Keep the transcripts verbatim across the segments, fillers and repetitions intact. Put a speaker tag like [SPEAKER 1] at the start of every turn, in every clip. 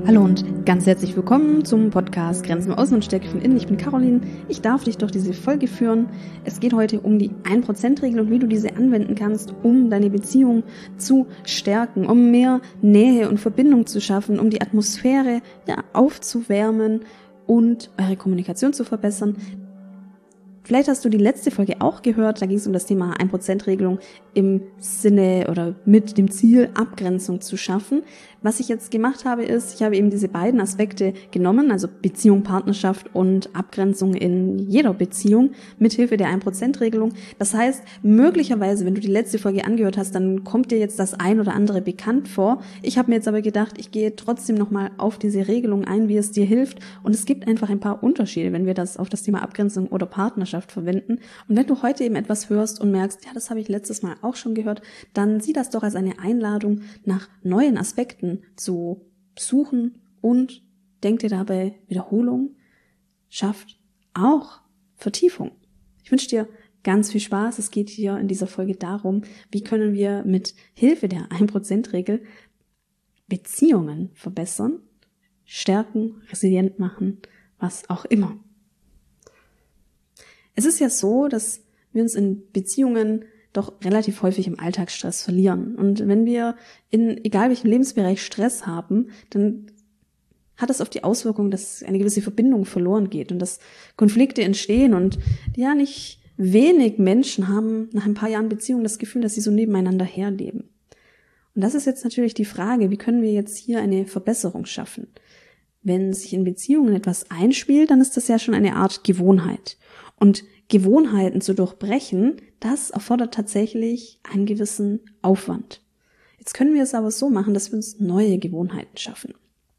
[SPEAKER 1] Hallo und ganz herzlich willkommen zum Podcast Grenzen im Außen und Stärke von Innen. Ich bin Caroline. Ich darf dich durch diese Folge führen. Es geht heute um die ein Prozent Regel und wie du diese anwenden kannst, um deine Beziehung zu stärken, um mehr Nähe und Verbindung zu schaffen, um die Atmosphäre ja, aufzuwärmen und eure Kommunikation zu verbessern. Vielleicht hast du die letzte Folge auch gehört, da ging es um das Thema ein Prozent Regelung im Sinne oder mit dem Ziel, Abgrenzung zu schaffen. Was ich jetzt gemacht habe, ist, ich habe eben diese beiden Aspekte genommen, also Beziehung, Partnerschaft und Abgrenzung in jeder Beziehung, mithilfe der ein Prozent Regelung. Das heißt, möglicherweise, wenn du die letzte Folge angehört hast, dann kommt dir jetzt das ein oder andere bekannt vor. Ich habe mir jetzt aber gedacht, ich gehe trotzdem nochmal auf diese Regelung ein, wie es dir hilft. Und es gibt einfach ein paar Unterschiede, wenn wir das auf das Thema Abgrenzung oder Partnerschaft verwenden. Und wenn du heute eben etwas hörst und merkst, ja, das habe ich letztes Mal auch schon gehört, dann sieh das doch als eine Einladung, nach neuen Aspekten zu suchen und denk dir dabei, Wiederholung schafft auch Vertiefung. Ich wünsche dir ganz viel Spaß. Es geht hier in dieser Folge darum, wie können wir mit Hilfe der ein Prozent Regel Beziehungen verbessern, stärken, resilient machen, was auch immer. Es ist ja so, dass wir uns in Beziehungen doch relativ häufig im Alltagsstress verlieren. Und wenn wir in egal welchem Lebensbereich Stress haben, dann hat das oft die Auswirkung, dass eine gewisse Verbindung verloren geht und dass Konflikte entstehen. Und ja, nicht wenig Menschen haben nach ein paar Jahren Beziehung das Gefühl, dass sie so nebeneinander herleben. Und das ist jetzt natürlich die Frage, wie können wir jetzt hier eine Verbesserung schaffen? Wenn sich in Beziehungen etwas einspielt, dann ist das ja schon eine Art Gewohnheit. Und Gewohnheiten zu durchbrechen, das erfordert tatsächlich einen gewissen Aufwand. Jetzt können wir es aber so machen, dass wir uns neue Gewohnheiten schaffen.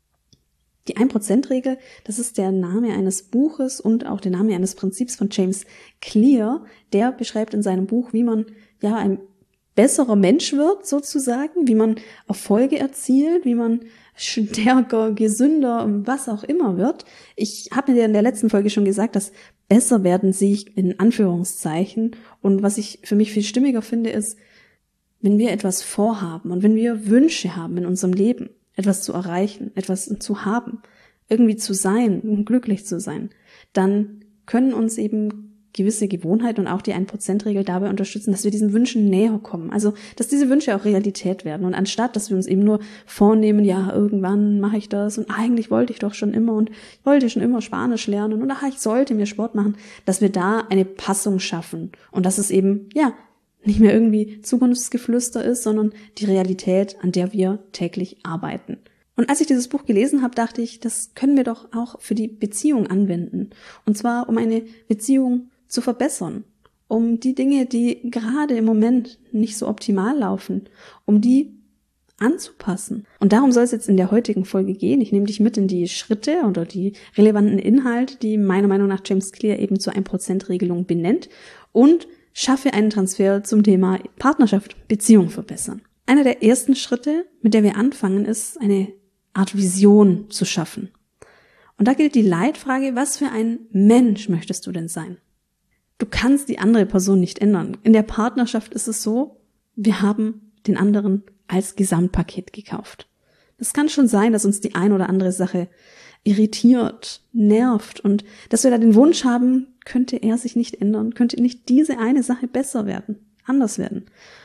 [SPEAKER 1] Die ein Prozent Regel, das ist der Name eines Buches und auch der Name eines Prinzips von James Clear. Der beschreibt in seinem Buch, wie man ja ein besserer Mensch wird, sozusagen, wie man Erfolge erzielt, wie man stärker, gesünder, was auch immer wird. Ich habe mir in der letzten Folge schon gesagt, dass besser werden sehe ich in Anführungszeichen. Und was ich für mich viel stimmiger finde, ist, wenn wir etwas vorhaben und wenn wir Wünsche haben in unserem Leben, etwas zu erreichen, etwas zu haben, irgendwie zu sein, glücklich zu sein, dann können uns eben gewisse Gewohnheiten und auch die ein Prozent Regel dabei unterstützen, dass wir diesen Wünschen näher kommen. Also, dass diese Wünsche auch Realität werden. Und anstatt, dass wir uns eben nur vornehmen, ja, irgendwann mache ich das und eigentlich wollte ich doch schon immer und ich wollte schon immer Spanisch lernen und ach, ich sollte mir Sport machen, dass wir da eine Passung schaffen. Und dass es eben, ja, nicht mehr irgendwie Zukunftsgeflüster ist, sondern die Realität, an der wir täglich arbeiten. Und als ich dieses Buch gelesen habe, dachte ich, das können wir doch auch für die Beziehung anwenden. Und zwar, um eine Beziehung zu verbessern, um die Dinge, die gerade im Moment nicht so optimal laufen, um die anzupassen. Und darum soll es jetzt in der heutigen Folge gehen. Ich nehme dich mit in die Schritte oder die relevanten Inhalte, die meiner Meinung nach James Clear eben zur ein Prozent Regelung benennt und schaffe einen Transfer zum Thema Partnerschaft, Beziehung verbessern. Einer der ersten Schritte, mit der wir anfangen, ist eine Art Vision zu schaffen. Und da gilt die Leitfrage, was für ein Mensch möchtest du denn sein? Du kannst die andere Person nicht ändern. In der Partnerschaft ist es so, wir haben den anderen als Gesamtpaket gekauft. Es kann schon sein, dass uns die ein oder andere Sache irritiert, nervt und dass wir da den Wunsch haben, könnte er sich nicht ändern, könnte nicht diese eine Sache besser werden, anders werden.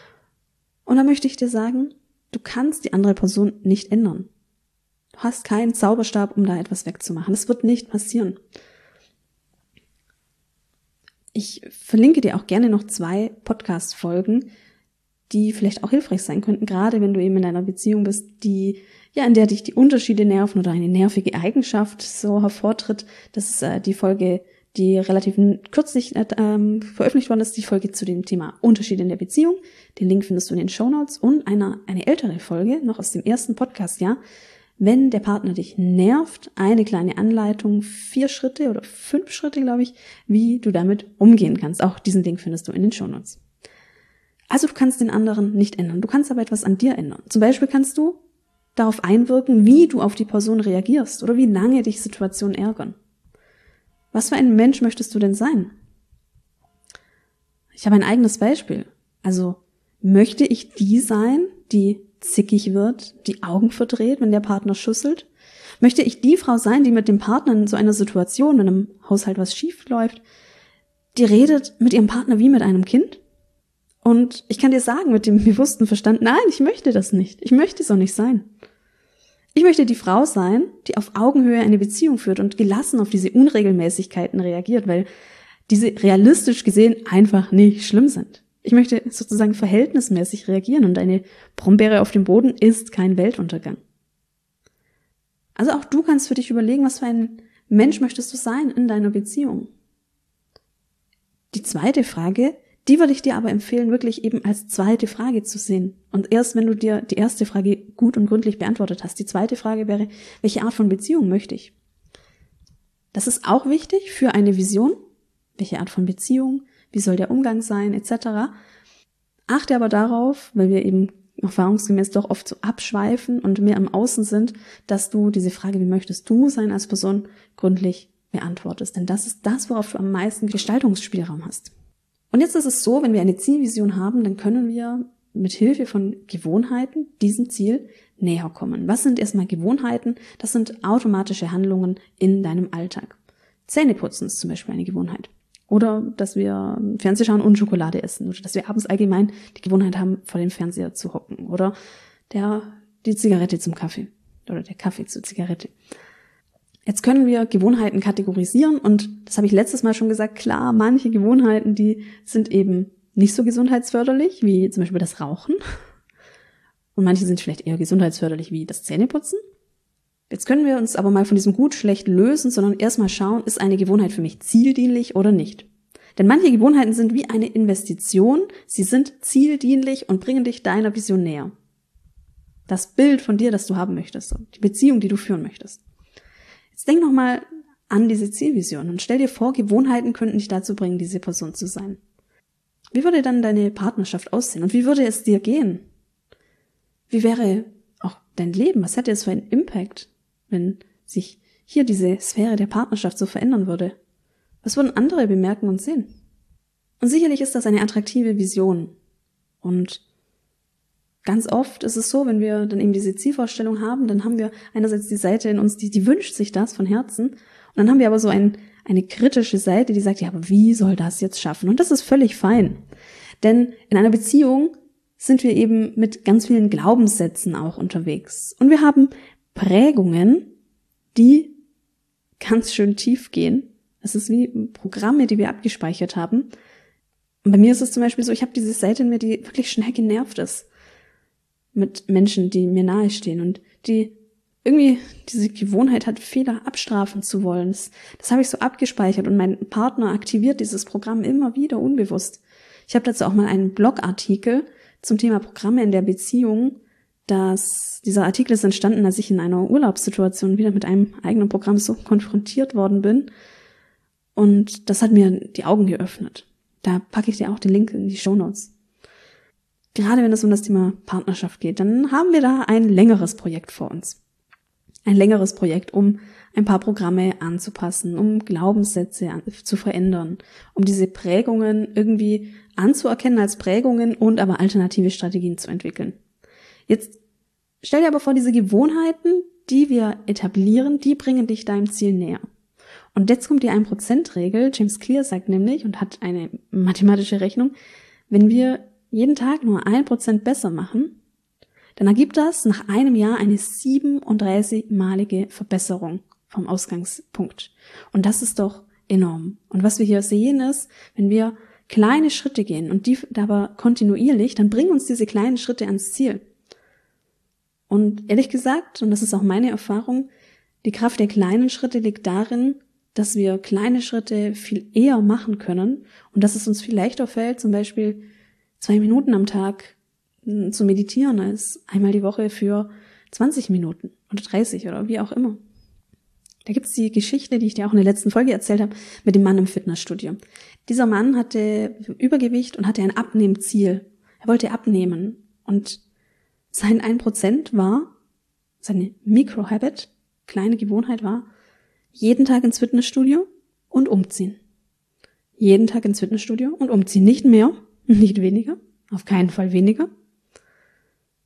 [SPEAKER 1] Und da möchte ich dir sagen, du kannst die andere Person nicht ändern. Du hast keinen Zauberstab, um da etwas wegzumachen. Das wird nicht passieren. Ich verlinke dir auch gerne noch zwei Podcast-Folgen, die vielleicht auch hilfreich sein könnten, gerade wenn du eben in einer Beziehung bist, die ja in der dich die Unterschiede nerven oder eine nervige Eigenschaft so hervortritt. Das ist äh, die Folge, die relativ kürzlich äh, ähm, veröffentlicht worden ist, die Folge zu dem Thema Unterschiede in der Beziehung. Den Link findest du in den Shownotes und eine, eine ältere Folge, noch aus dem ersten Podcast-Jahr. Wenn der Partner dich nervt, eine kleine Anleitung, vier Schritte oder fünf Schritte, glaube ich, wie du damit umgehen kannst. Auch diesen Link findest du in den Shownotes. Also du kannst den anderen nicht ändern. Du kannst aber etwas an dir ändern. Zum Beispiel kannst du darauf einwirken, wie du auf die Person reagierst oder wie lange dich Situationen ärgern. Was für ein Mensch möchtest du denn sein? Ich habe ein eigenes Beispiel. Also möchte ich die sein, die zickig wird, die Augen verdreht, wenn der Partner schüsselt? Möchte ich die Frau sein, die mit dem Partner in so einer Situation, wenn im Haushalt was schief läuft, die redet mit ihrem Partner wie mit einem Kind? Und ich kann dir sagen, mit dem bewussten Verstand, nein, ich möchte das nicht. Ich möchte so nicht sein. Ich möchte die Frau sein, die auf Augenhöhe eine Beziehung führt und gelassen auf diese Unregelmäßigkeiten reagiert, weil diese realistisch gesehen einfach nicht schlimm sind. Ich möchte sozusagen verhältnismäßig reagieren und eine Brombeere auf dem Boden ist kein Weltuntergang. Also auch du kannst für dich überlegen, was für ein Mensch möchtest du sein in deiner Beziehung. Die zweite Frage, die würde ich dir aber empfehlen, wirklich eben als zweite Frage zu sehen. Und erst wenn du dir die erste Frage gut und gründlich beantwortet hast. Die zweite Frage wäre, welche Art von Beziehung möchte ich? Das ist auch wichtig für eine Vision. Welche Art von Beziehung? Wie soll der Umgang sein? et cetera. Achte aber darauf, weil wir eben erfahrungsgemäß doch oft so abschweifen und mehr im Außen sind, dass du diese Frage, wie möchtest du sein als Person, gründlich beantwortest. Denn das ist das, worauf du am meisten Gestaltungsspielraum hast. Und jetzt ist es so, wenn wir eine Zielvision haben, dann können wir mit Hilfe von Gewohnheiten diesem Ziel näher kommen. Was sind erstmal Gewohnheiten? Das sind automatische Handlungen in deinem Alltag. Zähneputzen ist zum Beispiel eine Gewohnheit. Oder dass wir Fernsehen schauen und Schokolade essen. Oder dass wir abends allgemein die Gewohnheit haben, vor dem Fernseher zu hocken. Oder der, die Zigarette zum Kaffee. Oder der Kaffee zur Zigarette. Jetzt können wir Gewohnheiten kategorisieren und das habe ich letztes Mal schon gesagt, klar, manche Gewohnheiten, die sind eben nicht so gesundheitsförderlich, wie zum Beispiel das Rauchen. Und manche sind vielleicht eher gesundheitsförderlich, wie das Zähneputzen. Jetzt können wir uns aber mal von diesem Gut-Schlecht lösen, sondern erstmal schauen, ist eine Gewohnheit für mich zieldienlich oder nicht. Denn manche Gewohnheiten sind wie eine Investition, sie sind zieldienlich und bringen dich deiner Vision näher. Das Bild von dir, das du haben möchtest, die Beziehung, die du führen möchtest. Jetzt denk nochmal an diese Zielvision und stell dir vor, Gewohnheiten könnten dich dazu bringen, diese Person zu sein. Wie würde dann deine Partnerschaft aussehen und wie würde es dir gehen? Wie wäre auch dein Leben? Was hätte es für einen Impact, wenn sich hier diese Sphäre der Partnerschaft so verändern würde? Was würden andere bemerken und sehen? Und sicherlich ist das eine attraktive Vision. Und ganz oft ist es so, wenn wir dann eben diese Zielvorstellung haben, dann haben wir einerseits die Seite in uns, die, die wünscht sich das von Herzen. Und dann haben wir aber so ein, eine kritische Seite, die sagt, ja, aber wie soll das jetzt schaffen? Und das ist völlig fein. Denn in einer Beziehung sind wir eben mit ganz vielen Glaubenssätzen auch unterwegs. Und wir haben Prägungen, die ganz schön tief gehen. Das ist wie Programme, die wir abgespeichert haben. Und bei mir ist es zum Beispiel so, ich habe diese Seite in mir, die wirklich schnell genervt ist mit Menschen, die mir nahestehen und die irgendwie diese Gewohnheit hat, Fehler abstrafen zu wollen. Das, das habe ich so abgespeichert und mein Partner aktiviert dieses Programm immer wieder unbewusst. Ich habe dazu auch mal einen Blogartikel zum Thema Programme in der Beziehung. Dass dieser Artikel ist entstanden, als ich in einer Urlaubssituation wieder mit einem eigenen Programm so konfrontiert worden bin. Und das hat mir die Augen geöffnet. Da packe ich dir auch den Link in die Shownotes. Gerade wenn es um das Thema Partnerschaft geht, dann haben wir da ein längeres Projekt vor uns. Ein längeres Projekt, um ein paar Programme anzupassen, um Glaubenssätze zu verändern, um diese Prägungen irgendwie anzuerkennen als Prägungen und aber alternative Strategien zu entwickeln. Jetzt stell dir aber vor, diese Gewohnheiten, die wir etablieren, die bringen dich deinem Ziel näher. Und jetzt kommt die ein Prozent Regel. James Clear sagt nämlich und hat eine mathematische Rechnung, wenn wir jeden Tag nur ein Prozent besser machen, dann ergibt das nach einem Jahr eine siebenunddreißig-malige Verbesserung vom Ausgangspunkt. Und das ist doch enorm. Und was wir hier sehen ist, wenn wir kleine Schritte gehen und die aber kontinuierlich, dann bringen uns diese kleinen Schritte ans Ziel. Und ehrlich gesagt, und das ist auch meine Erfahrung, die Kraft der kleinen Schritte liegt darin, dass wir kleine Schritte viel eher machen können und dass es uns viel leichter fällt, zum Beispiel zwei Minuten am Tag zu meditieren, als einmal die Woche für zwanzig Minuten oder dreißig oder wie auch immer. Da gibt's die Geschichte, die ich dir auch in der letzten Folge erzählt habe, mit dem Mann im Fitnessstudio. Dieser Mann hatte Übergewicht und hatte ein Abnehmziel. Er wollte abnehmen und sein ein Prozent war, seine Micro-Habit, kleine Gewohnheit war, jeden Tag ins Fitnessstudio und umziehen. Jeden Tag ins Fitnessstudio und umziehen. Nicht mehr, nicht weniger, auf keinen Fall weniger.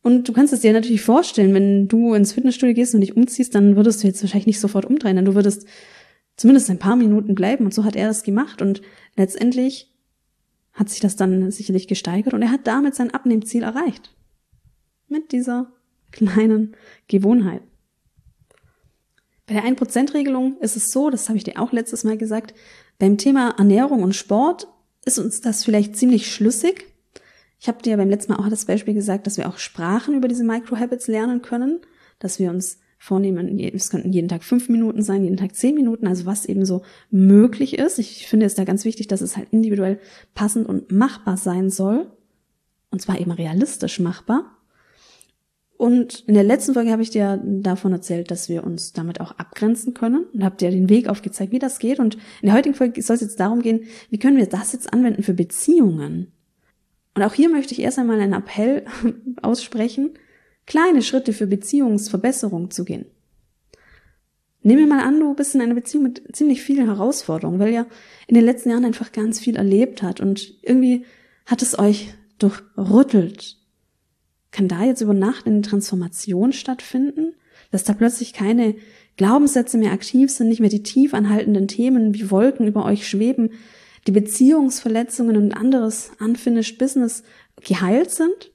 [SPEAKER 1] Und du kannst es dir natürlich vorstellen, wenn du ins Fitnessstudio gehst und dich umziehst, dann würdest du jetzt wahrscheinlich nicht sofort umdrehen, denn du würdest zumindest ein paar Minuten bleiben. Und so hat er das gemacht. Und letztendlich hat sich das dann sicherlich gesteigert und er hat damit sein Abnehmziel erreicht. Mit dieser kleinen Gewohnheit. Bei der ein Prozent Regelung ist es so, das habe ich dir auch letztes Mal gesagt, beim Thema Ernährung und Sport ist uns das vielleicht ziemlich schlüssig. Ich habe dir beim letzten Mal auch das Beispiel gesagt, dass wir auch Sprachen über diese Microhabits lernen können, dass wir uns vornehmen, es könnten jeden Tag fünf Minuten sein, jeden Tag zehn Minuten, also was eben so möglich ist. Ich finde es da ganz wichtig, dass es halt individuell passend und machbar sein soll. Und zwar eben realistisch machbar. Und in der letzten Folge habe ich dir davon erzählt, dass wir uns damit auch abgrenzen können und habe dir den Weg aufgezeigt, wie das geht. Und in der heutigen Folge soll es jetzt darum gehen, wie können wir das jetzt anwenden für Beziehungen? Und auch hier möchte ich erst einmal einen Appell aussprechen, kleine Schritte für Beziehungsverbesserung zu gehen. Nehmen wir mal an, du bist in einer Beziehung mit ziemlich vielen Herausforderungen, weil ihr in den letzten Jahren einfach ganz viel erlebt habt und irgendwie hat es euch durchrüttelt. Kann da jetzt über Nacht eine Transformation stattfinden, dass da plötzlich keine Glaubenssätze mehr aktiv sind, nicht mehr die tief anhaltenden Themen wie Wolken über euch schweben, die Beziehungsverletzungen und anderes unfinished Business geheilt sind?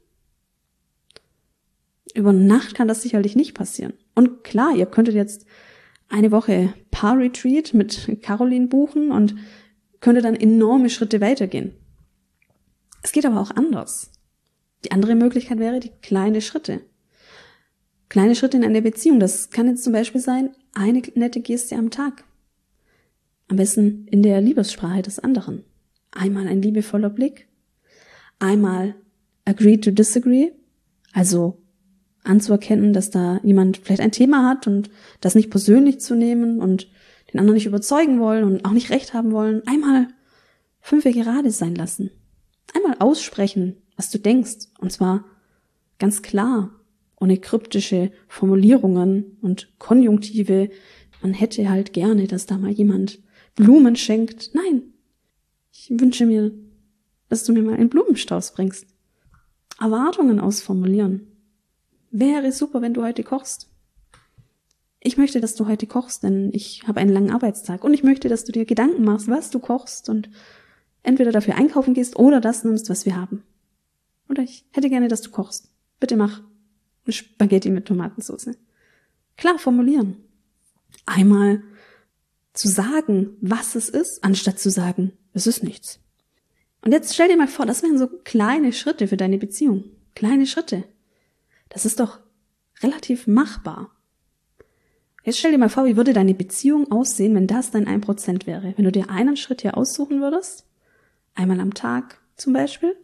[SPEAKER 1] Über Nacht kann das sicherlich nicht passieren. Und klar, ihr könntet jetzt eine Woche Paar-Retreat mit Caroline buchen und könntet dann enorme Schritte weitergehen. Es geht aber auch anders. Die andere Möglichkeit wäre die kleine Schritte. Kleine Schritte in einer Beziehung. Das kann jetzt zum Beispiel sein, eine nette Geste am Tag. Am besten in der Liebessprache des anderen. Einmal ein liebevoller Blick. Einmal agree to disagree. Also anzuerkennen, dass da jemand vielleicht ein Thema hat und das nicht persönlich zu nehmen und den anderen nicht überzeugen wollen und auch nicht recht haben wollen. Einmal fünf gerade sein lassen. Einmal aussprechen, was du denkst, und zwar ganz klar, ohne kryptische Formulierungen und Konjunktive. Man hätte halt gerne, dass da mal jemand Blumen schenkt. Nein, ich wünsche mir, dass du mir mal einen Blumenstrauß bringst. Erwartungen ausformulieren. Wäre super, wenn du heute kochst. Ich möchte, dass du heute kochst, denn ich habe einen langen Arbeitstag und ich möchte, dass du dir Gedanken machst, was du kochst und entweder dafür einkaufen gehst oder das nimmst, was wir haben. Oder ich hätte gerne, dass du kochst. Bitte mach eine Spaghetti mit Tomatensauce. Klar formulieren. Einmal zu sagen, was es ist, anstatt zu sagen, es ist nichts. Und jetzt stell dir mal vor, das wären so kleine Schritte für deine Beziehung. Kleine Schritte. Das ist doch relativ machbar. Jetzt stell dir mal vor, wie würde deine Beziehung aussehen, wenn das dein ein Prozent wäre? Wenn du dir einen Schritt hier aussuchen würdest, einmal am Tag zum Beispiel,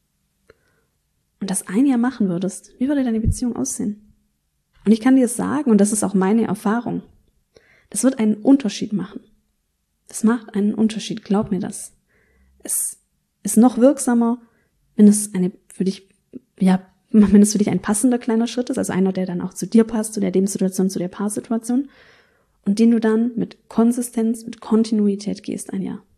[SPEAKER 1] und das ein Jahr machen würdest, wie würde deine Beziehung aussehen? Und ich kann dir sagen, und das ist auch meine Erfahrung, das wird einen Unterschied machen. Das macht einen Unterschied, glaub mir das. Es ist noch wirksamer, wenn es eine für dich, ja, wenn es für dich ein passender kleiner Schritt ist, also einer, der dann auch zu dir passt, zu der Lebenssituation, zu der Paarsituation, und den du dann mit Konsistenz, mit Kontinuität gehst ein Jahr.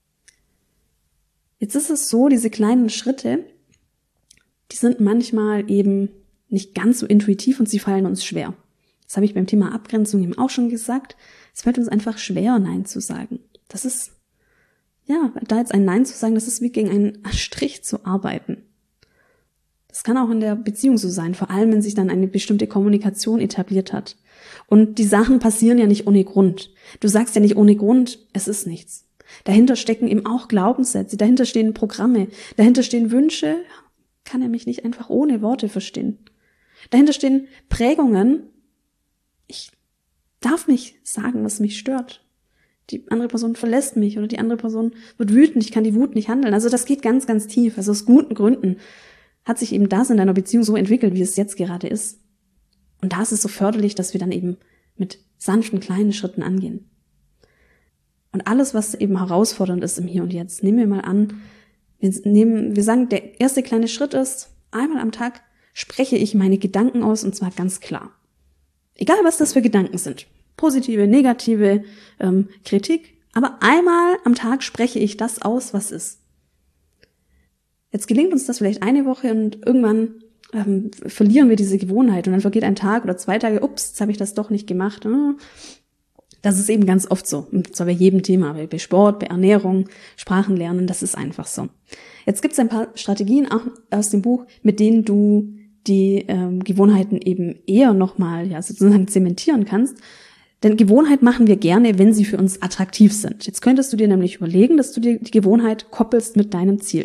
[SPEAKER 1] Jetzt ist es so, diese kleinen Schritte, die sind manchmal eben nicht ganz so intuitiv und sie fallen uns schwer. Das habe ich beim Thema Abgrenzung eben auch schon gesagt. Es fällt uns einfach schwer, Nein zu sagen. Das ist, ja, da jetzt ein Nein zu sagen, das ist wie gegen einen Strich zu arbeiten. Das kann auch in der Beziehung so sein, vor allem wenn sich dann eine bestimmte Kommunikation etabliert hat. Und die Sachen passieren ja nicht ohne Grund. Du sagst ja nicht ohne Grund, es ist nichts. Dahinter stecken eben auch Glaubenssätze, dahinter stehen Programme, dahinter stehen Wünsche. Kann er mich nicht einfach ohne Worte verstehen? Dahinter stehen Prägungen. Ich darf nicht sagen, was mich stört. Die andere Person verlässt mich oder die andere Person wird wütend, ich kann die Wut nicht handeln. Also das geht ganz, ganz tief. Also aus guten Gründen hat sich eben das in deiner Beziehung so entwickelt, wie es jetzt gerade ist. Und da ist es so förderlich, dass wir dann eben mit sanften, kleinen Schritten angehen. Und alles, was eben herausfordernd ist im Hier und Jetzt, nehmen wir mal an, wir nehmen, wir sagen, der erste kleine Schritt ist, einmal am Tag spreche ich meine Gedanken aus und zwar ganz klar. Egal, was das für Gedanken sind. Positive, negative, ähm, Kritik. Aber einmal am Tag spreche ich das aus, was ist. Jetzt gelingt uns das vielleicht eine Woche und irgendwann ähm, verlieren wir diese Gewohnheit und dann vergeht ein Tag oder zwei Tage, ups, jetzt habe ich das doch nicht gemacht. Das ist eben ganz oft so, und zwar bei jedem Thema, bei Sport, bei Ernährung, Sprachenlernen, das ist einfach so. Jetzt gibt es ein paar Strategien auch aus dem Buch, mit denen du die ähm, Gewohnheiten eben eher nochmal ja, sozusagen zementieren kannst. Denn Gewohnheit machen wir gerne, wenn sie für uns attraktiv sind. Jetzt könntest du dir nämlich überlegen, dass du dir die Gewohnheit koppelst mit deinem Ziel.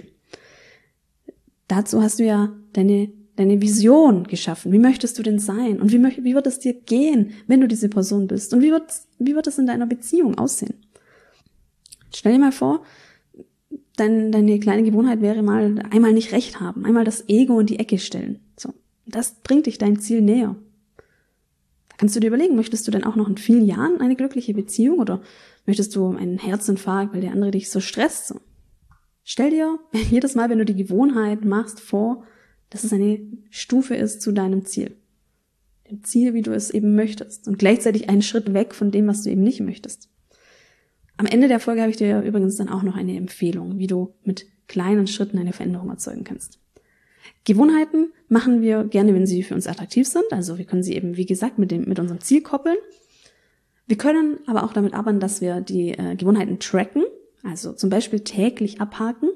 [SPEAKER 1] Dazu hast du ja deine, deine Vision geschaffen. Wie möchtest du denn sein? Und wie, möcht, wie wird es dir gehen, wenn du diese Person bist? Und wie wird, wie wird es in deiner Beziehung aussehen? Stell dir mal vor, dein, deine kleine Gewohnheit wäre mal einmal nicht recht haben, einmal das Ego in die Ecke stellen. So, das bringt dich dein Ziel näher. Kannst du dir überlegen, möchtest du denn auch noch in vielen Jahren eine glückliche Beziehung oder möchtest du einen Herzinfarkt, weil der andere dich so stresst? So. Stell dir jedes Mal, wenn du die Gewohnheit machst, vor, dass es eine Stufe ist zu deinem Ziel. Dem Ziel, wie du es eben möchtest. Und gleichzeitig einen Schritt weg von dem, was du eben nicht möchtest. Am Ende der Folge habe ich dir übrigens dann auch noch eine Empfehlung, wie du mit kleinen Schritten eine Veränderung erzeugen kannst. Gewohnheiten machen wir gerne, wenn sie für uns attraktiv sind. Also wir können sie eben, wie gesagt, mit dem mit unserem Ziel koppeln. Wir können aber auch damit arbeiten, dass wir die äh, Gewohnheiten tracken. Also zum Beispiel täglich abhaken.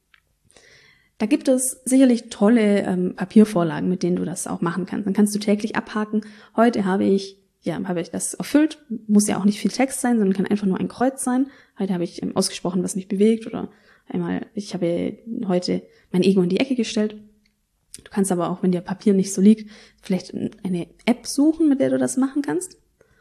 [SPEAKER 1] Da gibt es sicherlich tolle ähm, Papiervorlagen, mit denen du das auch machen kannst. Dann kannst du täglich abhaken. Heute habe ich, ja, habe ich das erfüllt. Muss ja auch nicht viel Text sein, sondern kann einfach nur ein Kreuz sein. Heute habe ich ähm, ausgesprochen, was mich bewegt. Oder einmal, ich habe heute mein Ego in die Ecke gestellt. Du kannst aber auch, wenn dir Papier nicht so liegt, vielleicht eine App suchen, mit der du das machen kannst.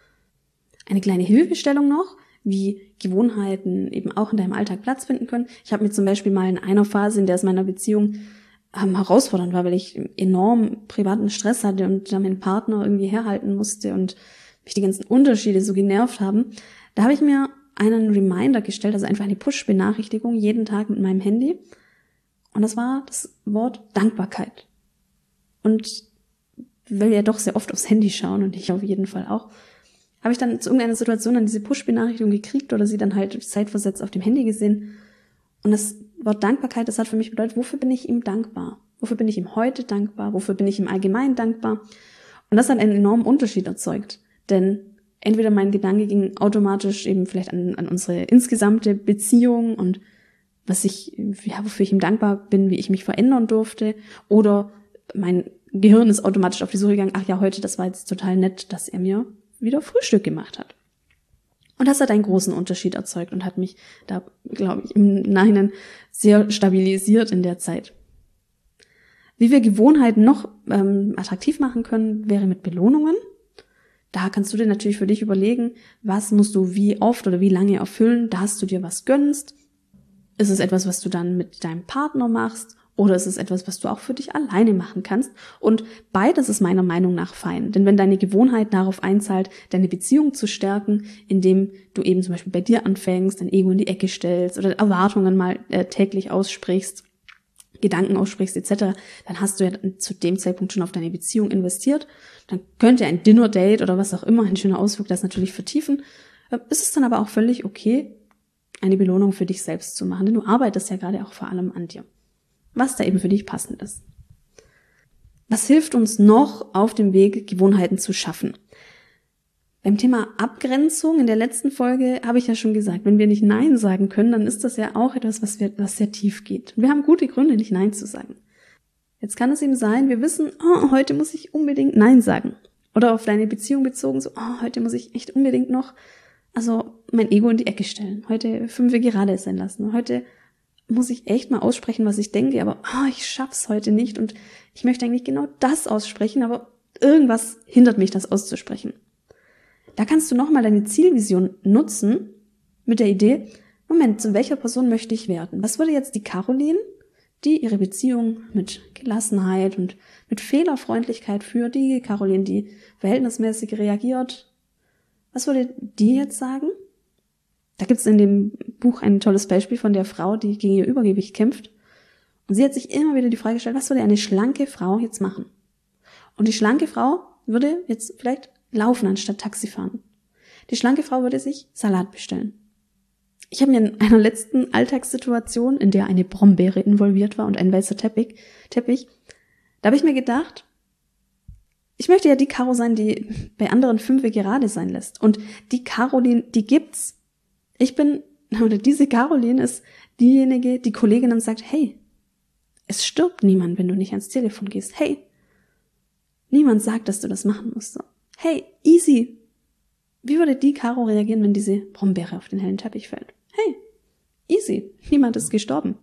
[SPEAKER 1] Eine kleine Hilfestellung noch, wie Gewohnheiten eben auch in deinem Alltag Platz finden können. Ich habe mir zum Beispiel mal in einer Phase, in der es meiner Beziehung ähm, herausfordernd war, weil ich enorm privaten Stress hatte und da meinen Partner irgendwie herhalten musste und mich die ganzen Unterschiede so genervt haben, da habe ich mir einen Reminder gestellt, also einfach eine Push-Benachrichtigung jeden Tag mit meinem Handy. Und das war das Wort Dankbarkeit. Und weil wir ja doch sehr oft aufs Handy schauen und ich auf jeden Fall auch, habe ich dann zu irgendeiner Situation dann diese Push-Benachrichtigung gekriegt oder sie dann halt zeitversetzt auf dem Handy gesehen. Und das Wort Dankbarkeit, das hat für mich bedeutet, wofür bin ich ihm dankbar? Wofür bin ich ihm heute dankbar? Wofür bin ich ihm allgemein dankbar? Und das hat einen enormen Unterschied erzeugt. Denn entweder mein Gedanke ging automatisch eben vielleicht an, an unsere insgesamte Beziehung und was ich, ja, wofür ich ihm dankbar bin, wie ich mich verändern durfte, oder mein Gehirn ist automatisch auf die Suche gegangen, ach ja, heute, das war jetzt total nett, dass er mir wieder Frühstück gemacht hat. Und das hat einen großen Unterschied erzeugt und hat mich da, glaube ich, im Nachhinein sehr stabilisiert in der Zeit. Wie wir Gewohnheiten noch ähm, attraktiv machen können, wäre mit Belohnungen. Da kannst du dir natürlich für dich überlegen, was musst du wie oft oder wie lange erfüllen, dass du dir was gönnst. Ist es etwas, was du dann mit deinem Partner machst? Oder ist es etwas, was du auch für dich alleine machen kannst? Und beides ist meiner Meinung nach fein. Denn wenn deine Gewohnheit darauf einzahlt, deine Beziehung zu stärken, indem du eben zum Beispiel bei dir anfängst, dein Ego in die Ecke stellst oder Erwartungen mal äh, täglich aussprichst, Gedanken aussprichst et cetera, dann hast du ja zu dem Zeitpunkt schon auf deine Beziehung investiert. Dann könnte ein Dinner-Date oder was auch immer, ein schöner Ausflug, das natürlich vertiefen. Ist es dann aber auch völlig okay, eine Belohnung für dich selbst zu machen, denn du arbeitest ja gerade auch vor allem an dir, was da eben für dich passend ist. Was hilft uns noch auf dem Weg, Gewohnheiten zu schaffen? Beim Thema Abgrenzung in der letzten Folge habe ich ja schon gesagt, wenn wir nicht Nein sagen können, dann ist das ja auch etwas, was, wir, was sehr tief geht. Wir haben gute Gründe, nicht Nein zu sagen. Jetzt kann es eben sein, wir wissen, oh, heute muss ich unbedingt Nein sagen. Oder auf deine Beziehung bezogen, so, oh, heute muss ich echt unbedingt noch, also mein Ego in die Ecke stellen. Heute fünf gerade sein lassen. Heute muss ich echt mal aussprechen, was ich denke, aber oh, ich schaff's heute nicht und ich möchte eigentlich genau das aussprechen, aber irgendwas hindert mich, das auszusprechen. Da kannst du nochmal deine Zielvision nutzen mit der Idee, Moment, zu welcher Person möchte ich werden? Was würde jetzt die Caroline, die ihre Beziehung mit Gelassenheit und mit Fehlerfreundlichkeit führt, die Caroline, die verhältnismäßig reagiert, was würde die jetzt sagen? Da gibt es in dem Buch ein tolles Beispiel von der Frau, die gegen ihr Übergewicht kämpft. Und sie hat sich immer wieder die Frage gestellt, was würde eine schlanke Frau jetzt machen? Und die schlanke Frau würde jetzt vielleicht laufen anstatt Taxi fahren. Die schlanke Frau würde sich Salat bestellen. Ich habe mir in einer letzten Alltagssituation, in der eine Brombeere involviert war und ein weißer Teppich, Teppich, Da habe ich mir gedacht, ich möchte ja die Caro sein, die bei anderen fünfe gerade sein lässt. Und die Caroline, die gibt's. Ich bin, oder diese Caroline ist diejenige, die Kollegin dann sagt, hey, es stirbt niemand, wenn du nicht ans Telefon gehst. Hey, niemand sagt, dass du das machen musst. So. Hey, easy. Wie würde die Caro reagieren, wenn diese Brombeere auf den hellen Teppich fällt? Hey, easy. Niemand ist gestorben.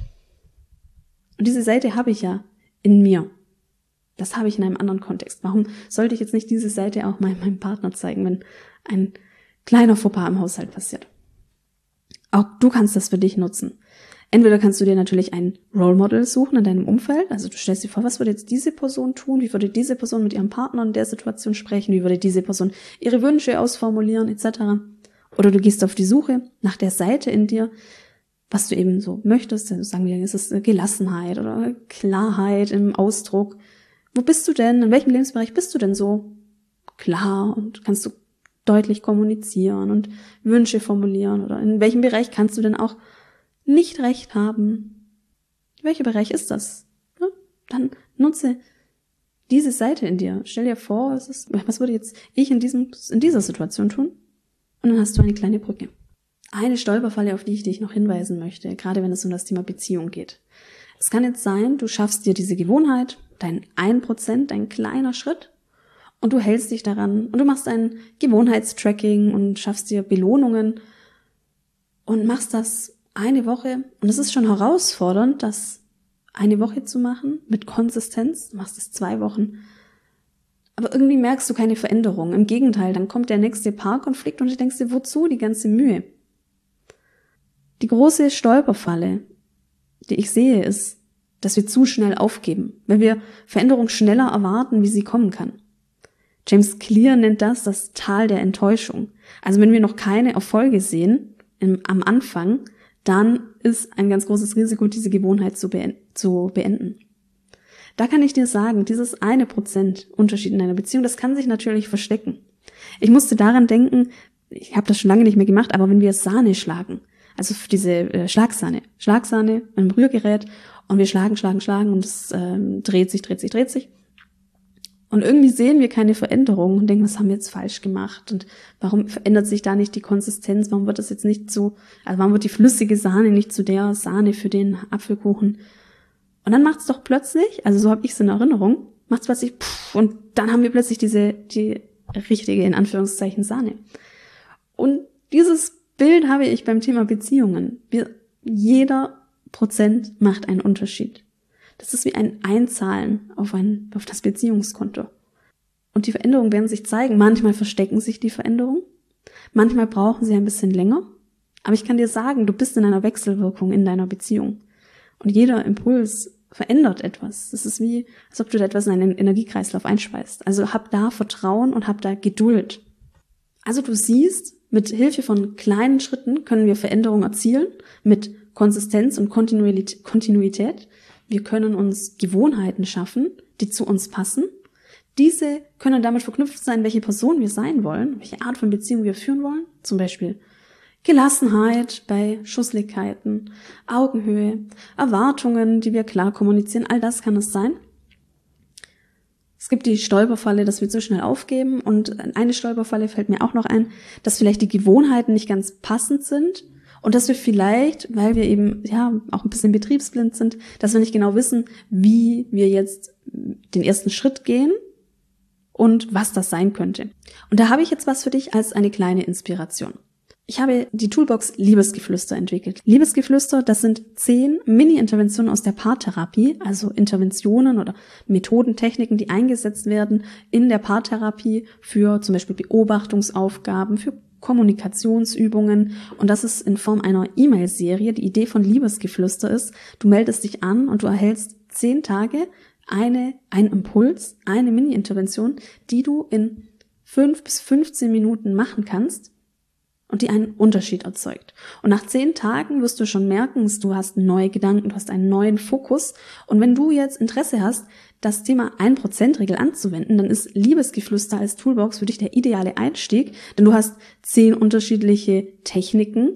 [SPEAKER 1] Und diese Seite habe ich ja in mir. Das habe ich in einem anderen Kontext. Warum sollte ich jetzt nicht diese Seite auch mal meinem Partner zeigen, wenn ein kleiner Fauxpas im Haushalt passiert? Auch du kannst das für dich nutzen. Entweder kannst du dir natürlich ein Role Model suchen in deinem Umfeld. Also du stellst dir vor, was würde jetzt diese Person tun? Wie würde diese Person mit ihrem Partner in der Situation sprechen? Wie würde diese Person ihre Wünsche ausformulieren et cetera. Oder du gehst auf die Suche nach der Seite in dir, was du eben so möchtest. Also sagen wir, ist es Gelassenheit oder Klarheit im Ausdruck. Wo bist du denn? In welchem Lebensbereich bist du denn so klar und kannst du deutlich kommunizieren und Wünsche formulieren? Oder in welchem Bereich kannst du denn auch nicht recht haben? Welcher Bereich ist das? Ja, dann nutze diese Seite in dir. Stell dir vor, was, ist, was würde jetzt ich in, diesem, in dieser Situation tun? Und dann hast du eine kleine Brücke. Eine Stolperfalle, auf die ich dich noch hinweisen möchte, gerade wenn es um das Thema Beziehung geht. Es kann jetzt sein, du schaffst dir diese Gewohnheit, dein ein Prozent, dein kleiner Schritt, und du hältst dich daran und du machst ein Gewohnheitstracking und schaffst dir Belohnungen und machst das eine Woche. Und es ist schon herausfordernd, das eine Woche zu machen mit Konsistenz. Du machst es zwei Wochen. Aber irgendwie merkst du keine Veränderung. Im Gegenteil, dann kommt der nächste Paarkonflikt und du denkst dir, wozu die ganze Mühe? Die große Stolperfalle, die ich sehe, ist, dass wir zu schnell aufgeben, wenn wir Veränderung schneller erwarten, wie sie kommen kann. James Clear nennt das das Tal der Enttäuschung. Also wenn wir noch keine Erfolge sehen im, am Anfang, dann ist ein ganz großes Risiko, diese Gewohnheit zu, beend, zu beenden. Da kann ich dir sagen, dieses eine Prozent Unterschied in einer Beziehung, das kann sich natürlich verstecken. Ich musste daran denken, ich habe das schon lange nicht mehr gemacht, aber wenn wir Sahne schlagen, also diese äh, Schlagsahne, Schlagsahne mit einem Rührgerät und wir schlagen, schlagen, schlagen und es ähm, dreht sich, dreht sich, dreht sich. Und irgendwie sehen wir keine Veränderung und denken, was haben wir jetzt falsch gemacht? Und warum verändert sich da nicht die Konsistenz? Warum wird das jetzt nicht zu, also warum wird die flüssige Sahne nicht zu der Sahne für den Apfelkuchen? Und dann macht's doch plötzlich, also so habe ich es in Erinnerung, macht's plötzlich pff, und dann haben wir plötzlich diese, die richtige, in Anführungszeichen, Sahne. Und dieses Bild habe ich beim Thema Beziehungen. Wir, jeder Prozent macht einen Unterschied. Das ist wie ein Einzahlen auf ein, auf das Beziehungskonto. Und die Veränderungen werden sich zeigen. Manchmal verstecken sich die Veränderungen. Manchmal brauchen sie ein bisschen länger. Aber ich kann dir sagen, du bist in einer Wechselwirkung in deiner Beziehung. Und jeder Impuls verändert etwas. Das ist wie, als ob du da etwas in einen Energiekreislauf einspeist. Also hab da Vertrauen und hab da Geduld. Also du siehst, mit Hilfe von kleinen Schritten können wir Veränderungen erzielen, mit Konsistenz und Kontinuität. Wir können uns Gewohnheiten schaffen, die zu uns passen. Diese können damit verknüpft sein, welche Person wir sein wollen, welche Art von Beziehung wir führen wollen. Zum Beispiel Gelassenheit bei Schusslichkeiten, Augenhöhe, Erwartungen, die wir klar kommunizieren. All das kann es sein. Es gibt die Stolperfalle, dass wir zu schnell aufgeben. Und eine Stolperfalle fällt mir auch noch ein, dass vielleicht die Gewohnheiten nicht ganz passend sind. Und dass wir vielleicht, weil wir eben ja auch ein bisschen betriebsblind sind, dass wir nicht genau wissen, wie wir jetzt den ersten Schritt gehen und was das sein könnte. Und da habe ich jetzt was für dich als eine kleine Inspiration. Ich habe die Toolbox Liebesgeflüster entwickelt. Liebesgeflüster, das sind zehn Mini-Interventionen aus der Paartherapie, also Interventionen oder Methoden, Techniken, die eingesetzt werden in der Paartherapie für zum Beispiel Beobachtungsaufgaben, für Kommunikationsübungen, und das ist in Form einer E-Mail-Serie. Die Idee von Liebesgeflüster ist, du meldest dich an und du erhältst zehn Tage eine, einen Impuls, eine Mini-Intervention, die du in fünf bis fünfzehn Minuten machen kannst und die einen Unterschied erzeugt. Und nach zehn Tagen wirst du schon merken, du hast neue Gedanken, du hast einen neuen Fokus. Und wenn du jetzt Interesse hast, das Thema ein Prozent Regel anzuwenden, dann ist Liebesgeflüster als Toolbox für dich der ideale Einstieg, denn du hast zehn unterschiedliche Techniken,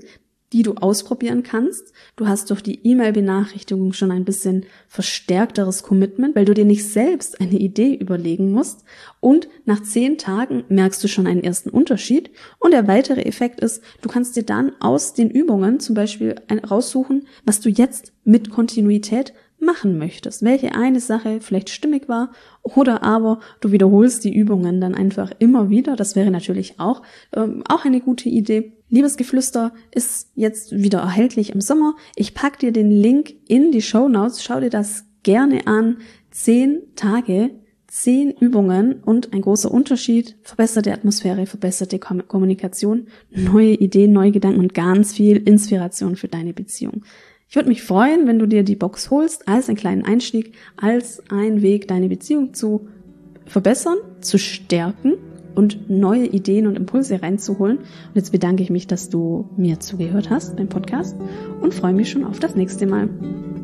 [SPEAKER 1] die du ausprobieren kannst. Du hast durch die E-Mail-Benachrichtigung schon ein bisschen verstärkteres Commitment, weil du dir nicht selbst eine Idee überlegen musst. Und nach zehn Tagen merkst du schon einen ersten Unterschied. Und der weitere Effekt ist, du kannst dir dann aus den Übungen zum Beispiel raussuchen, was du jetzt mit Kontinuität machen möchtest, welche eine Sache vielleicht stimmig war, oder aber du wiederholst die Übungen dann einfach immer wieder. Das wäre natürlich auch ähm, auch eine gute Idee. Liebesgeflüster ist jetzt wieder erhältlich im Sommer. Ich pack dir den Link in die Shownotes. Schau dir das gerne an. Zehn Tage, zehn Übungen und ein großer Unterschied. Verbesserte Atmosphäre, verbesserte Kommunikation, neue Ideen, neue Gedanken und ganz viel Inspiration für deine Beziehung. Ich würde mich freuen, wenn du dir die Box holst, als einen kleinen Einstieg, als ein Weg, deine Beziehung zu verbessern, zu stärken und neue Ideen und Impulse reinzuholen. Und jetzt bedanke ich mich, dass du mir zugehört hast beim Podcast und freue mich schon auf das nächste Mal.